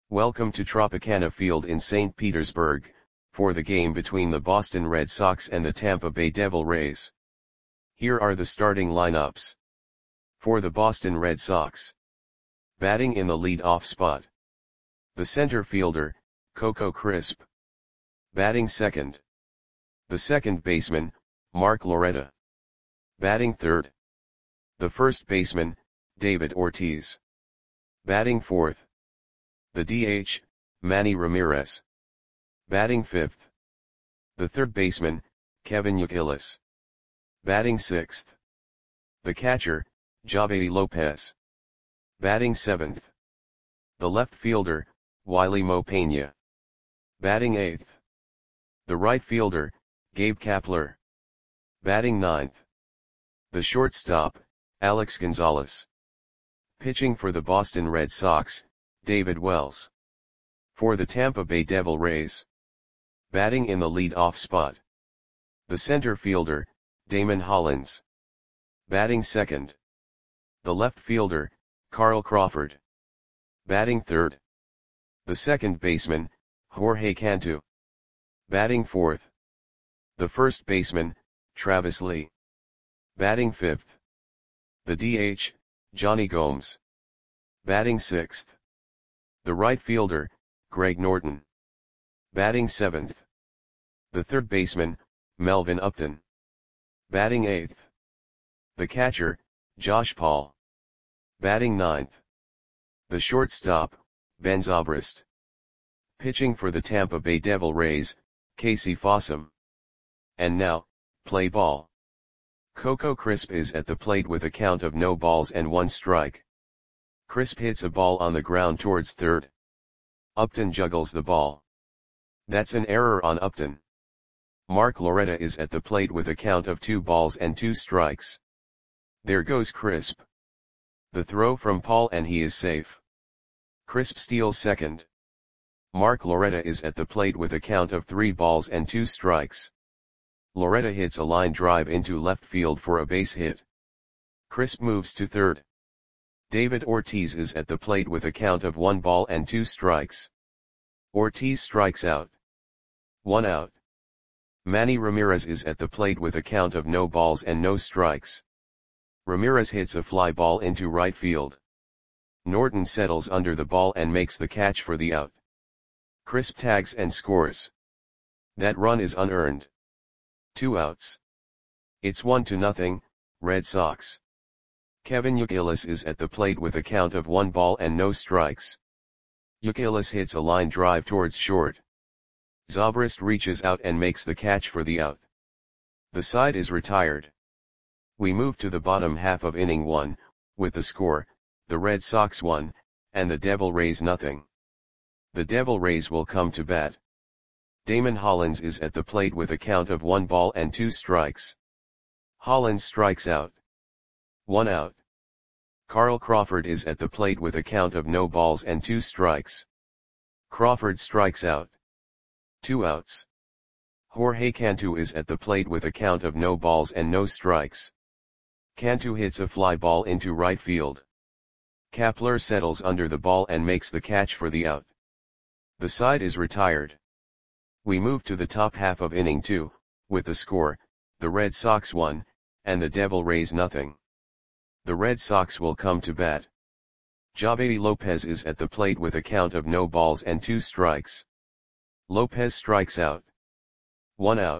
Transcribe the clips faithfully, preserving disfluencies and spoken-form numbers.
Welcome to Tropicana Field in Saint Petersburg, for the game between the Boston Red Sox and the Tampa Bay Devil Rays. Here are the starting lineups. For the Boston Red Sox. Batting in the lead-off spot. The center fielder, Coco Crisp. Batting second. The second baseman, Mark Loretta. Batting third. The first baseman, David Ortiz. Batting fourth. The D H, Manny Ramirez. Batting fifth. The third baseman, Kevin Youkilis. Batting sixth. The catcher, Javy Lopez. Batting seventh. The left fielder, Wily Mo Peña. Batting eighth. The right fielder, Gabe Kapler. Batting ninth. The shortstop, Alex Gonzalez. Pitching for the Boston Red Sox, David Wells. For the Tampa Bay Devil Rays. Batting in the lead-off spot. The center fielder, Damon Hollins. Batting second. The left fielder, Carl Crawford. Batting third. The second baseman, Jorge Cantu. Batting fourth. The first baseman, Travis Lee. Batting fifth. The D H, Johnny Gomes. Batting sixth. The right fielder, Greg Norton. Batting seventh. The third baseman, Melvin Upton. Batting eighth. The catcher, Josh Paul. Batting ninth. The shortstop, Ben Zobrist. Pitching for the Tampa Bay Devil Rays, Casey Fossum. And now, play ball. Coco Crisp is at the plate with a count of no balls and one strike. Crisp hits a ball on the ground towards third. Upton juggles the ball. That's an error on Upton. Mark Loretta is at the plate with a count of two balls and two strikes. There goes Crisp. The throw from Paul and he is safe. Crisp steals second. Mark Loretta is at the plate with a count of three balls and two strikes. Loretta hits a line drive into left field for a base hit. Crisp moves to third. David Ortiz is at the plate with a count of one ball and two strikes. Ortiz strikes out. One out. Manny Ramirez is at the plate with a count of no balls and no strikes. Ramirez hits a fly ball into right field. Norton settles under the ball and makes the catch for the out. Crisp tags and scores. That run is unearned. Two outs. It's one to nothing, Red Sox. Kevin Youkilis is at the plate with a count of one ball and no strikes. Youkilis hits a line drive towards short. Zobrist reaches out and makes the catch for the out. The side is retired. We move to the bottom half of inning one, with the score, the Red Sox one, and the Devil Rays nothing. The Devil Rays will come to bat. Damon Hollins is at the plate with a count of one ball and two strikes. Hollins strikes out. One out. Carl Crawford is at the plate with a count of no balls and two strikes. Crawford strikes out. Two outs. Jorge Cantu is at the plate with a count of no balls and no strikes. Cantu hits a fly ball into right field. Kapler settles under the ball and makes the catch for the out. The side is retired. We move to the top half of inning two, with the score, the Red Sox one, and the Devil Rays nothing. The Red Sox will come to bat. Javy Lopez is at the plate with a count of no balls and two strikes. Lopez strikes out. One out.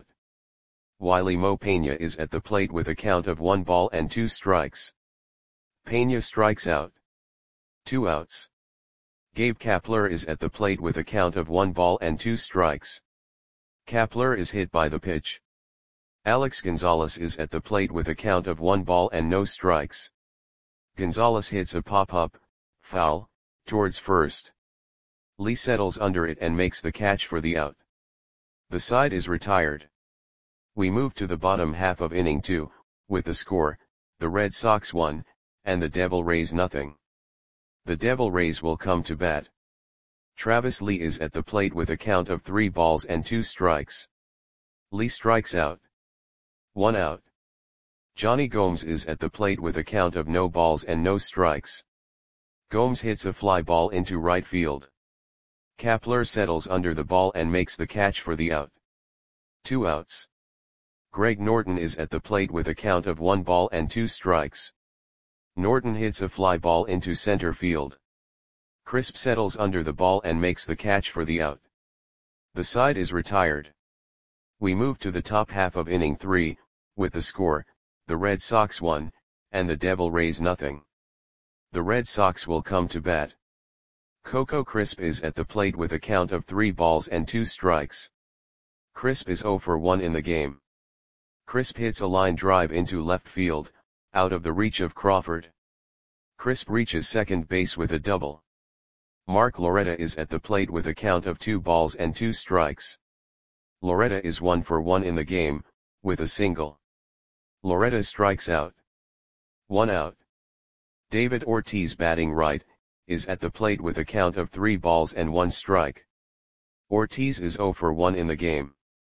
Wily Mo Peña is at the plate with a count of one ball and two strikes. Peña strikes out. Two outs. Gabe Kapler is at the plate with a count of one ball and two strikes. Kapler is hit by the pitch. Alex Gonzalez is at the plate with a count of one ball and no strikes. Gonzalez hits a pop-up, foul, towards first. Lee settles under it and makes the catch for the out. The side is retired. We move to the bottom half of inning two, with the score, the Red Sox one, and the Devil Rays nothing. The Devil Rays will come to bat. Travis Lee is at the plate with a count of three balls and two strikes. Lee strikes out. One out. Johnny Gomes is at the plate with a count of no balls and no strikes. Gomes hits a fly ball into right field. Kapler settles under the ball and makes the catch for the out. Two outs. Greg Norton is at the plate with a count of one ball and two strikes. Norton hits a fly ball into center field. Crisp settles under the ball and makes the catch for the out. The side is retired. We move to the top half of inning three, with the score, the Red Sox one, and the Devil Rays nothing. The Red Sox will come to bat. Coco Crisp is at the plate with a count of three balls and two strikes. Crisp is oh for one in the game. Crisp hits a line drive into left field, out of the reach of Crawford. Crisp reaches second base with a double. Mark Loretta is at the plate with a count of two balls and two strikes. Loretta is one for one in the game, with a single. Loretta strikes out. One out. David Ortiz, batting right, is at the plate with a count of three balls and one strike. Ortiz is oh for one in the game.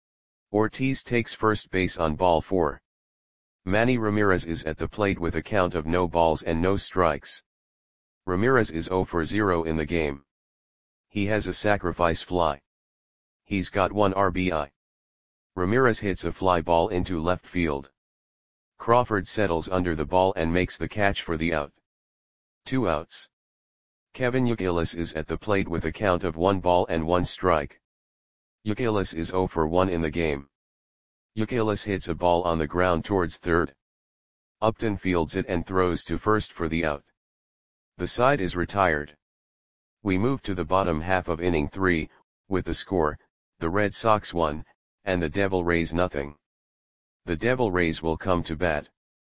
Ortiz takes first base on ball four. Manny Ramirez is at the plate with a count of no balls and no strikes. Ramirez is oh for zero in the game. He has a sacrifice fly. He's got one R B I. Ramirez hits a fly ball into left field. Crawford settles under the ball and makes the catch for the out. Two outs. Kevin Youkilis is at the plate with a count of one ball and one strike. Youkilis is oh for one in the game. Youkilis hits a ball on the ground towards third. Upton fields it and throws to first for the out. The side is retired. We move to the bottom half of inning three, with the score, the Red Sox one, and the Devil Rays nothing. The Devil Rays will come to bat.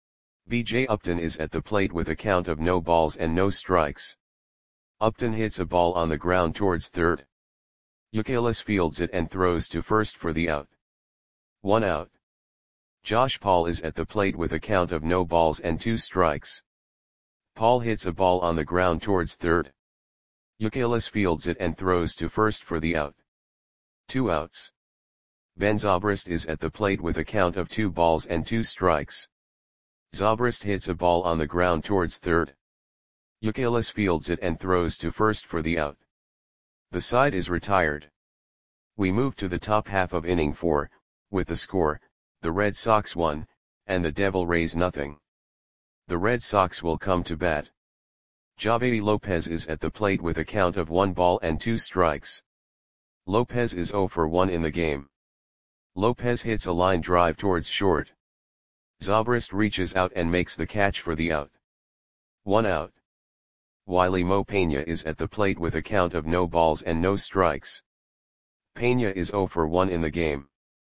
B J Upton is at the plate with a count of no balls and no strikes. Upton hits a ball on the ground towards third. Youkilis fields it and throws to first for the out. One out. Josh Paul is at the plate with a count of no balls and two strikes. Paul hits a ball on the ground towards third. Youkilis fields it and throws to first for the out. Two outs. Ben Zobrist is at the plate with a count of two balls and two strikes. Zobrist hits a ball on the ground towards third. Youkilis fields it and throws to first for the out. The side is retired. We move to the top half of inning four, with the score, the Red Sox one, and the Devil Rays nothing. The Red Sox will come to bat. Javi Lopez is at the plate with a count of one ball and two strikes. Lopez is oh for one in the game. Lopez hits a line drive towards short. Zobrist reaches out and makes the catch for the out. One out. Wiley Mo Pena is at the plate with a count of no balls and no strikes. Pena is oh for one in the game.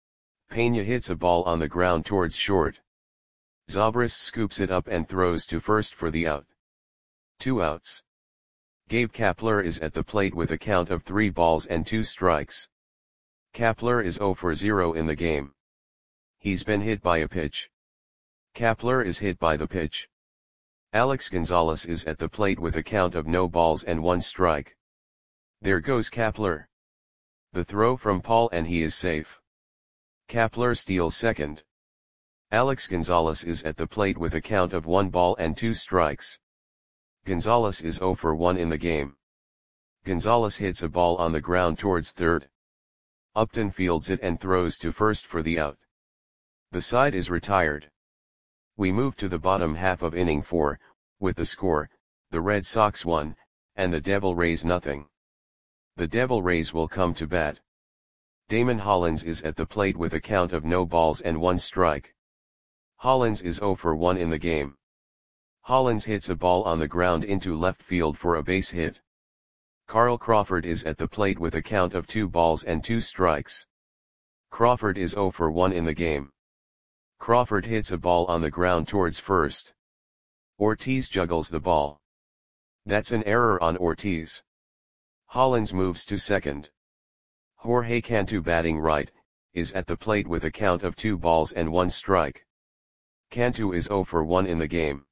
Pena hits a ball on the ground towards short. Zobrist scoops it up and throws to first for the out. Two outs. Gabe Kapler is at the plate with a count of three balls and two strikes. Kapler is oh for zero in the game. He's been hit by a pitch. Kapler is hit by the pitch. Alex Gonzalez is at the plate with a count of no balls and one strike. There goes Kapler. The throw from Paul and he is safe. Kapler steals second. Alex Gonzalez is at the plate with a count of one ball and two strikes. Gonzalez is oh for one in the game. Gonzalez hits a ball on the ground towards third. Upton fields it and throws to first for the out. The side is retired. We move to the bottom half of inning four, with the score, the Red Sox one, and the Devil Rays nothing. The Devil Rays will come to bat. Damon Hollins is at the plate with a count of no balls and one strike. Hollins is oh for one in the game. Hollins hits a ball on the ground into left field for a base hit. Carl Crawford is at the plate with a count of two balls and two strikes. Crawford is oh for one in the game. Crawford hits a ball on the ground towards first. Ortiz juggles the ball. That's an error on Ortiz. Hollins moves to second. Jorge Cantu, batting right, is at the plate with a count of two balls and one strike. Cantu is oh for one in the game.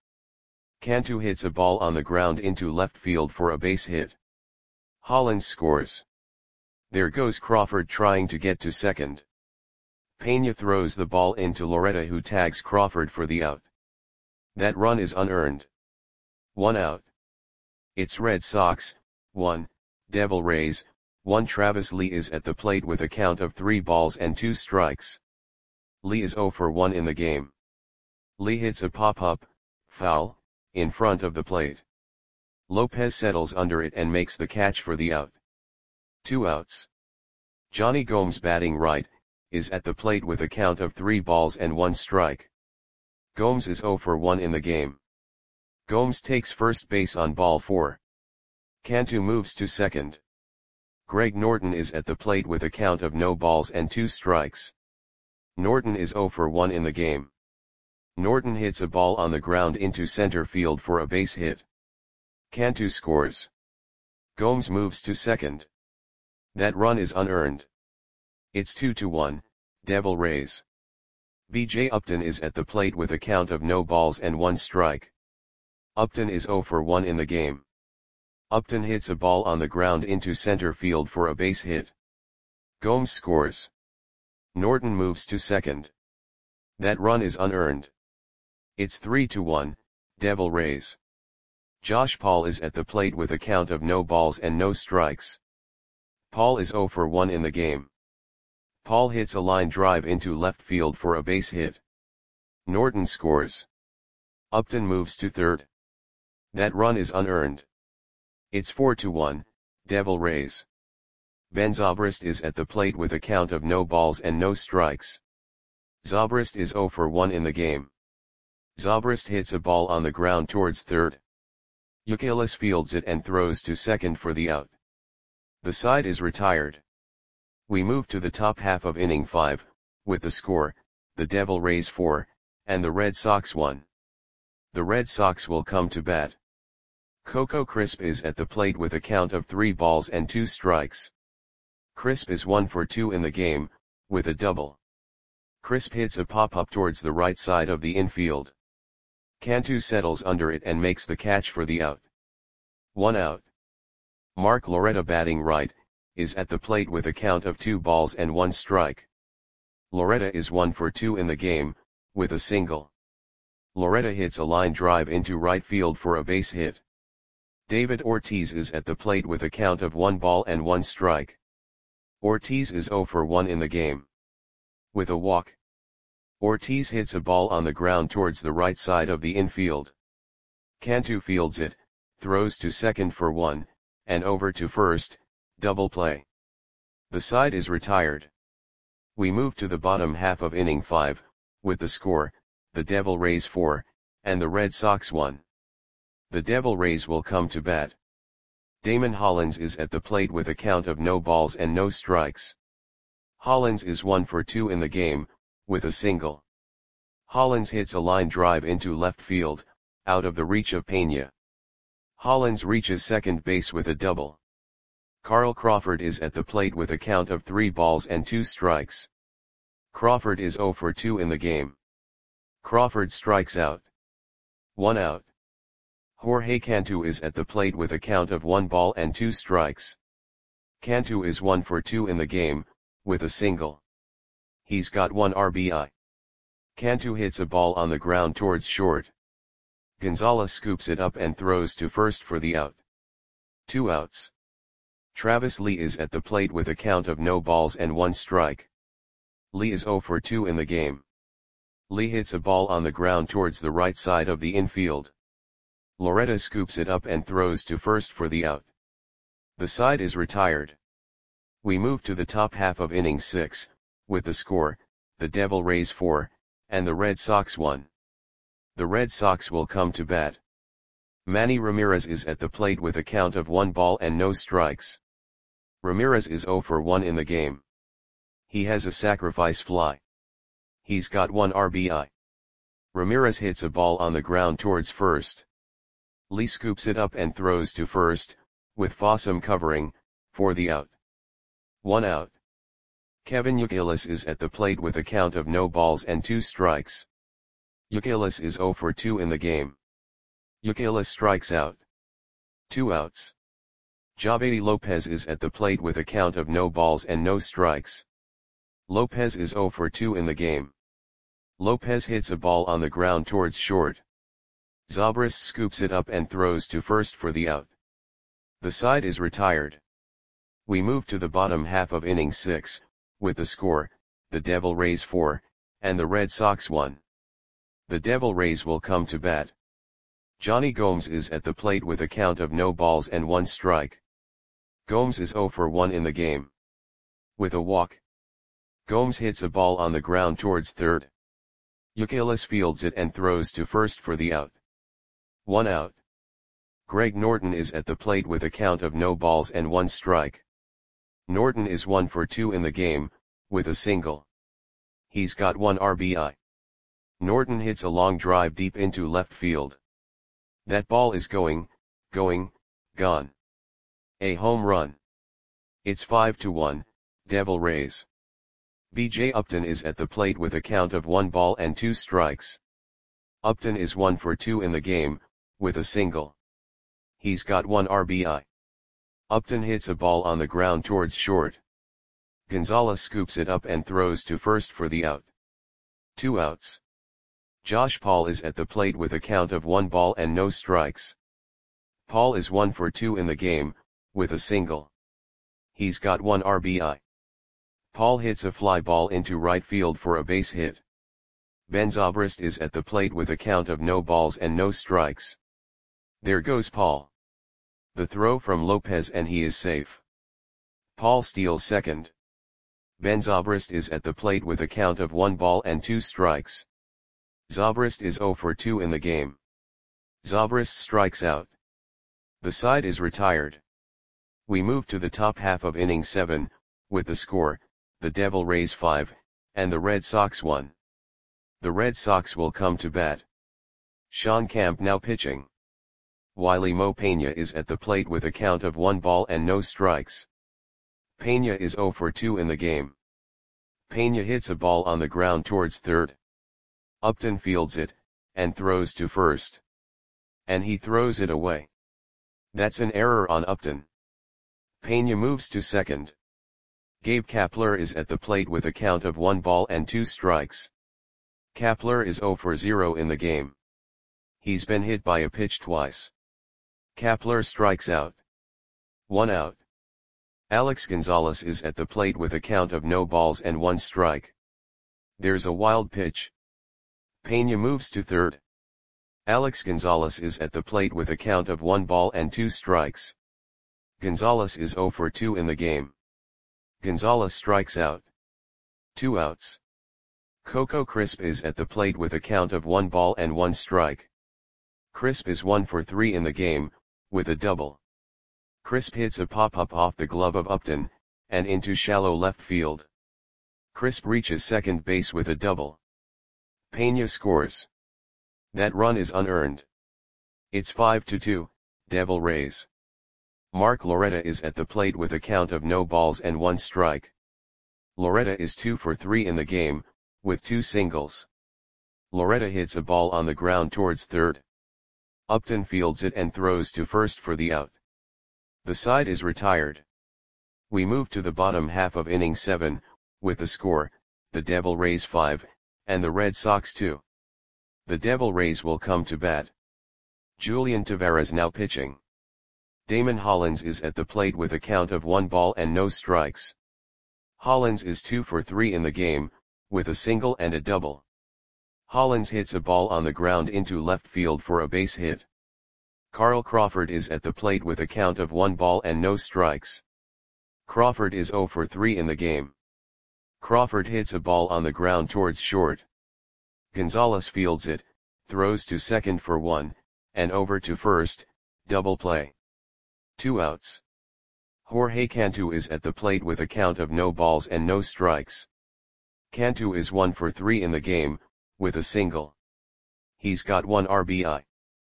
Cantu hits a ball on the ground into left field for a base hit. Hollins scores. There goes Crawford trying to get to second. Pena throws the ball into Loretta, who tags Crawford for the out. That run is unearned. One out. It's Red Sox, one, Devil Rays, one Travis Lee is at the plate with a count of three balls and two strikes. Lee is zero for one in the game. Lee hits a pop-up, foul, in front of the plate. Lopez settles under it and makes the catch for the out. Two outs. Johnny Gomes, batting right, is at the plate with a count of three balls and one strike. Gomes is zero for one in the game. Gomes takes first base on ball four. Cantu moves to second. Greg Norton is at the plate with a count of no balls and two strikes. Norton is zero for one in the game. Norton hits a ball on the ground into center field for a base hit. Cantu scores. Gomes moves to second. That run is unearned. It's two to one, Devil Rays. B J Upton is at the plate with a count of no balls and one strike. Upton is zero for one in the game. Upton hits a ball on the ground into center field for a base hit. Gomes scores. Norton moves to second. That run is unearned. It's three to one, Devil Rays. Josh Paul is at the plate with a count of no balls and no strikes. Paul is zero for one in the game. Paul hits a line drive into left field for a base hit. Norton scores. Upton moves to third. That run is unearned. It's four to one, Devil Rays. Ben Zobrist is at the plate with a count of no balls and no strikes. Zobrist is zero for one in the game. Zobrist hits a ball on the ground towards third. Youkilis fields it and throws to second for the out. The side is retired. We move to the top half of inning five, with the score, the Devil Rays four, and the Red Sox one. The Red Sox will come to bat. Coco Crisp is at the plate with a count of three balls and two strikes. Crisp is one for two in the game, with a double. Crisp hits a pop-up towards the right side of the infield. Cantu settles under it and makes the catch for the out. One out. Mark Loretta, batting right, is at the plate with a count of two balls and one strike. Loretta is one for two in the game, with a single. Loretta hits a line drive into right field for a base hit. David Ortiz is at the plate with a count of one ball and one strike. Ortiz is zero for one in the game. With a walk. Ortiz hits a ball on the ground towards the right side of the infield. Cantu fields it, throws to second for one, and over to first, double play. The side is retired. We move to the bottom half of inning five, with the score, the Devil Rays four, and the Red Sox one. The Devil Rays will come to bat. Damon Hollins is at the plate with a count of no balls and no strikes. Hollins is one for two in the game, with a single. Hollins hits a line drive into left field, out of the reach of Pena. Hollins reaches second base with a double. Carl Crawford is at the plate with a count of three balls and two strikes. Crawford is zero for two in the game. Crawford strikes out. One out. Jorge Cantu is at the plate with a count of one ball and two strikes. Cantu is one for two in the game, with a single. He's got one R B I. Cantu hits a ball on the ground towards short. Gonzalez scoops it up and throws to first for the out. Two outs. Travis Lee is at the plate with a count of no balls and one strike. Lee is zero for two in the game. Lee hits a ball on the ground towards the right side of the infield. Loretta scoops it up and throws to first for the out. The side is retired. We move to the top half of inning six, with the score, the Devil Rays four, and the Red Sox one. The Red Sox will come to bat. Manny Ramirez is at the plate with a count of one ball and no strikes. Ramirez is zero for one in the game. He has a sacrifice fly. He's got one R B I. Ramirez hits a ball on the ground towards first. Lee scoops it up and throws to first, with Fossum covering, for the out. One out. Kevin Youkilis is at the plate with a count of no balls and two strikes. Youkilis is zero for two in the game. Youkilis strikes out. Two outs. Javedi Lopez is at the plate with a count of no balls and no strikes. Lopez is zero for two in the game. Lopez hits a ball on the ground towards short. Zobrist scoops it up and throws to first for the out. The side is retired. We move to the bottom half of inning six, with the score, the Devil Rays four, and the Red Sox one. The Devil Rays will come to bat. Johnny Gomes is at the plate with a count of no balls and one strike. Gomes is oh for one in the game. With a walk, Gomes hits a ball on the ground towards third. Youkilis fields it and throws to first for the out. One out. Greg Norton is at the plate with a count of no balls and one strike. Norton is one for two in the game, with a single. He's got one R B I. Norton hits a long drive deep into left field. That ball is going, going, gone. A home run. It's five to one, Devil Rays. B J Upton is at the plate with a count of one ball and two strikes. Upton is one for two in the game, with a single. He's got one R B I. Upton hits a ball on the ground towards short. Gonzalez scoops it up and throws to first for the out. Two outs. Josh Paul is at the plate with a count of one ball and no strikes. Paul is one for two in the game, with a single. He's got one R B I. Paul hits a fly ball into right field for a base hit. Ben Zobrist is at the plate with a count of no balls and no strikes. There goes Paul. The throw from Lopez and he is safe. Paul steals second. Ben Zobrist is at the plate with a count of one ball and two strikes. Zobrist is oh for two in the game. Zobrist strikes out. The side is retired. We move to the top half of inning seven, with the score, the Devil Rays five, and the Red Sox one. The Red Sox will come to bat. Sean Camp now pitching. Wiley Mo Pena is at the plate with a count of one ball and no strikes. Pena is oh for two in the game. Pena hits a ball on the ground towards third. Upton fields it, and throws to first. And he throws it away. That's an error on Upton. Pena moves to second. Gabe Kapler is at the plate with a count of one ball and two strikes. Kapler is oh for zero in the game. He's been hit by a pitch twice. Kapler strikes out. One out. Alex Gonzalez is at the plate with a count of no balls and one strike. There's a wild pitch. Pena moves to third. Alex Gonzalez is at the plate with a count of one ball and two strikes. Gonzalez is oh for two in the game. Gonzalez strikes out. Two outs. Coco Crisp is at the plate with a count of one ball and one strike. Crisp is one for three in the game, with a double. Crisp hits a pop-up off the glove of Upton, and into shallow left field. Crisp reaches second base with a double. Pena scores. That run is unearned. It's five to two, Devil Rays. Mark Loretta is at the plate with a count of no balls and one strike. Loretta is two for three in the game, with two singles. Loretta hits a ball on the ground towards third. Upton fields it and throws to first for the out. The side is retired. We move to the bottom half of inning seven, with the score, the Devil Rays five, and the Red Sox two. The Devil Rays will come to bat. Julian Taveras now pitching. Damon Hollins is at the plate with a count of one ball and no strikes. Hollins is two for three in the game, with a single and a double. Hollins hits a ball on the ground into left field for a base hit. Carl Crawford is at the plate with a count of one ball and no strikes. Crawford is oh for three in the game. Crawford hits a ball on the ground towards short. Gonzalez fields it, throws to second for one, and over to first, double play. Two outs. Jorge Cantu is at the plate with a count of no balls and no strikes. Cantu is one for three in the game, with a single. He's got one R B I.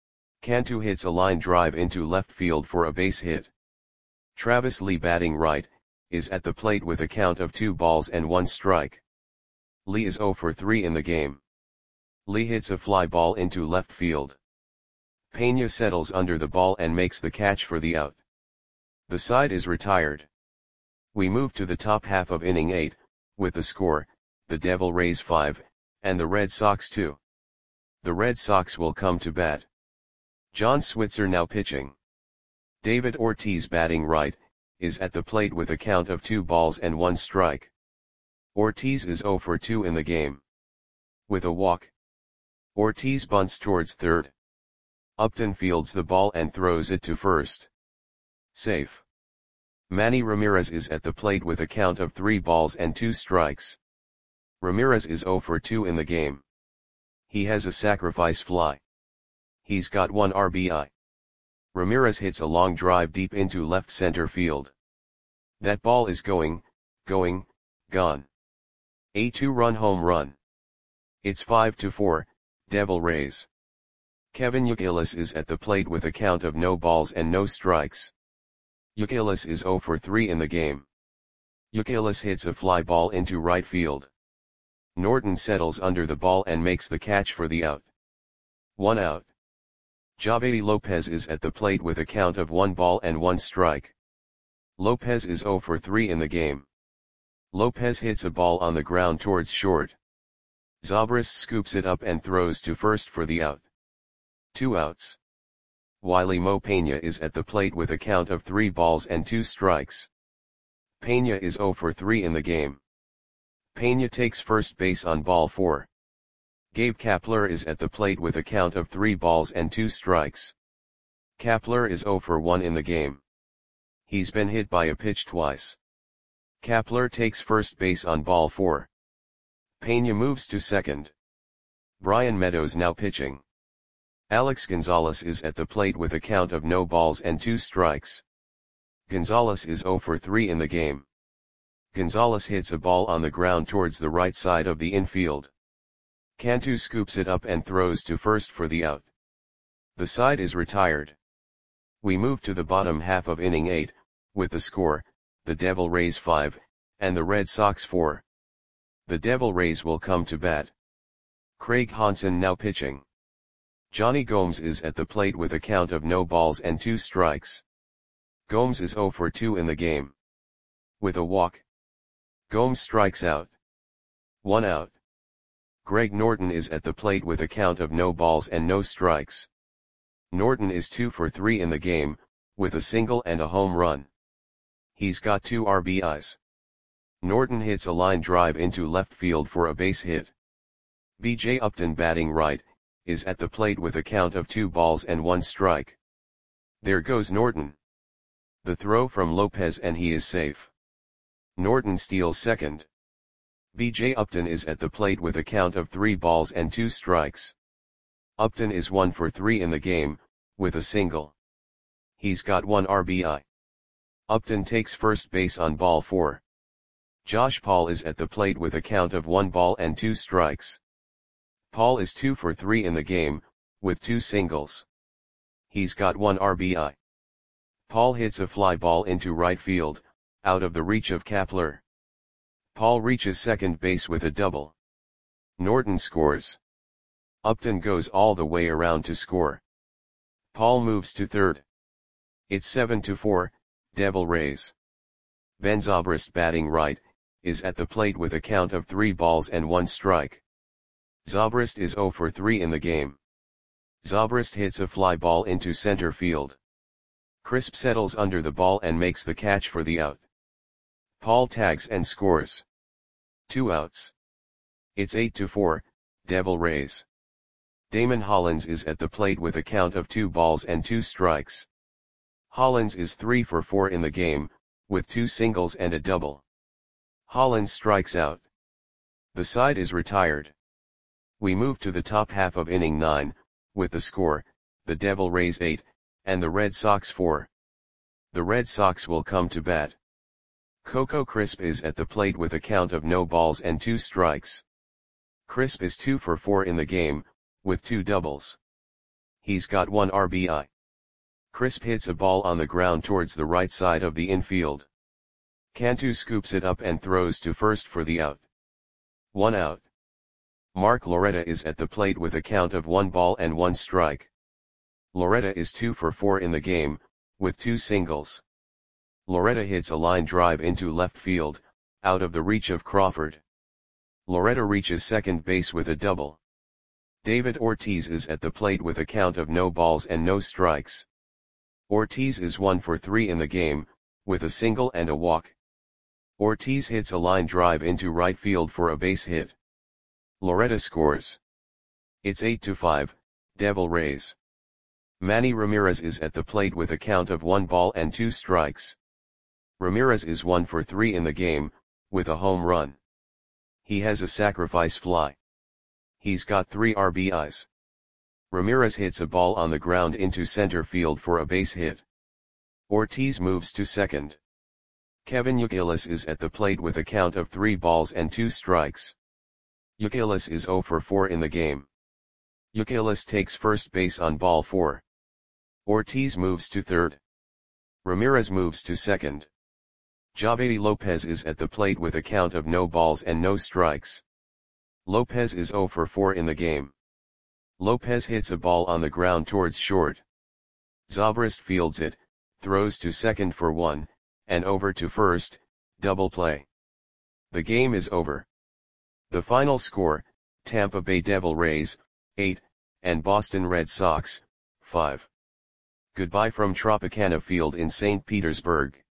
Cantu hits a line drive into left field for a base hit. Travis Lee batting right, is at the plate with a count of two balls and one strike. Lee is oh for three in the game. Lee hits a fly ball into left field. Pena settles under the ball and makes the catch for the out. The side is retired. We move to the top half of inning eight, with the score, the Devil Rays five, and the Red Sox two. The Red Sox will come to bat. John Switzer now pitching. David Ortiz batting right, is at the plate with a count of two balls and one strike. Ortiz is zero for two in the game. With a walk, Ortiz bunts towards third. Upton fields the ball and throws it to first. Safe. Manny Ramirez is at the plate with a count of three balls and two strikes. Ramirez is zero for two in the game. He has a sacrifice fly. He's got one R B I. Ramirez hits a long drive deep into left center field. That ball is going, going, gone. A two-run home run. It's five to four, Devil Rays. Kevin Youkilis is at the plate with a count of no balls and no strikes. Youkilis is zero for three in the game. Youkilis hits a fly ball into right field. Norton settles under the ball and makes the catch for the out. One out. Javedi Lopez is at the plate with a count of one ball and one strike. Lopez is zero for three in the game. Lopez hits a ball on the ground towards short. Zobrist scoops it up and throws to first for the out. Two outs. Wiley Mo Peña is at the plate with a count of three balls and two strikes. Peña is zero for three in the game. Peña takes first base on ball four. Gabe Kapler is at the plate with a count of three balls and two strikes. Kapler is zero for one in the game. He's been hit by a pitch twice. Kapler takes first base on ball four. Peña moves to second. Brian Meadows now pitching. Alex Gonzalez is at the plate with a count of no balls and two strikes. Gonzalez is zero for three in the game. Gonzalez hits a ball on the ground towards the right side of the infield. Cantu scoops it up and throws to first for the out. The side is retired. We move to the bottom half of inning eight, with the score, the Devil Rays five, and the Red Sox four. The Devil Rays will come to bat. Craig Hansen now pitching. Johnny Gomes is at the plate with a count of no balls and two strikes. Gomes is zero for two in the game. With a walk, Gomes strikes out. One out. Greg Norton is at the plate with a count of no balls and no strikes. Norton is two for three in the game, with a single and a home run. He's got two R B Is. Norton hits a line drive into left field for a base hit. B J Upton, batting right, is at the plate with a count of two balls and one strike. There goes Norton. The throw from Lopez and he is safe. Norton steals second. B J Upton is at the plate with a count of three balls and two strikes. Upton is one for three in the game, with a single. He's got one R B I. Upton takes first base on ball four. Josh Paul is at the plate with a count of one ball and two strikes. Paul is two for three in the game, with two singles. He's got one R B I. Paul hits a fly ball into right field, out of the reach of Kapler. Paul reaches second base with a double. Norton scores. Upton goes all the way around to score. Paul moves to third. It's seven to four, Devil Rays. Ben Zobrist, batting right, is at the plate with a count of three balls and one strike. Zobrist is zero for three in the game. Zobrist hits a fly ball into center field. Crisp settles under the ball and makes the catch for the out. Paul tags and scores. Two outs. It's eight to four, Devil Rays. Damon Hollins is at the plate with a count of two balls and two strikes. Hollins is three for four in the game, with two singles and a double. Hollins strikes out. The side is retired. We move to the top half of inning nine, with the score, the Devil Rays eight, and the Red Sox four. The Red Sox will come to bat. Coco Crisp is at the plate with a count of no balls and two strikes. Crisp is two for four in the game, with two doubles. He's got one R B I. Crisp hits a ball on the ground towards the right side of the infield. Cantu scoops it up and throws to first for the out. One out. Mark Loretta is at the plate with a count of one ball and one strike. Loretta is two for four in the game, with two singles. Loretta hits a line drive into left field, out of the reach of Crawford. Loretta reaches second base with a double. David Ortiz is at the plate with a count of no balls and no strikes. Ortiz is one for three in the game, with a single and a walk. Ortiz hits a line drive into right field for a base hit. Loretta scores. It's eight to five, Devil Rays. Manny Ramirez is at the plate with a count of one ball and two strikes. Ramirez is one for three in the game, with a home run. He has a sacrifice fly. He's got three R B Is. Ramirez hits a ball on the ground into center field for a base hit. Ortiz moves to second. Kevin Youkilis is at the plate with a count of three balls and two strikes. Youkilis is zero for four in the game. Youkilis takes first base on ball four. Ortiz moves to third. Ramirez moves to second. Javady Lopez is at the plate with a count of no balls and no strikes. Lopez is zero for four in the game. Lopez hits a ball on the ground towards short. Zobrist fields it, throws to second for one, and over to first, double play. The game is over. The final score, Tampa Bay Devil Rays, eight, and Boston Red Sox, five. Goodbye from Tropicana Field in Saint Petersburg.